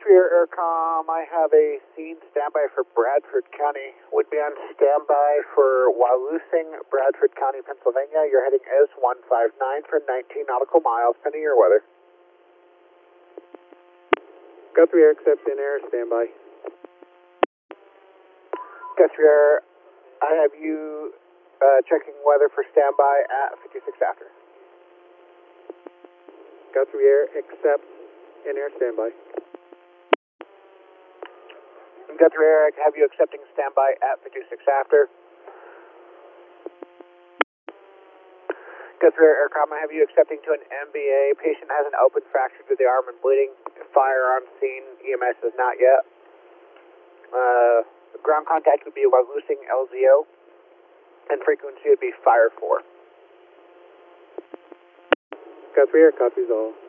Guthrie Aircom, I have a scene standby for Bradford County. Would be on standby for Waloosing, Bradford County, Pennsylvania. You're heading S159 for 19 nautical miles, pending your weather. Guthrie Air, accept in air, standby. Guthrie Air, I have you checking weather for standby at 56 after. Guthrie Air, accept in air, standby. Guthrie Air, I have you accepting standby at 56 after. Guthrie Air Aircom, I have you accepting to an MBA. Patient has an open fracture to the arm and bleeding. Fire on scene. EMS is not yet. Ground contact would be Waloosing LZO, and frequency would be Fire 4. Guthrie Air, copies all.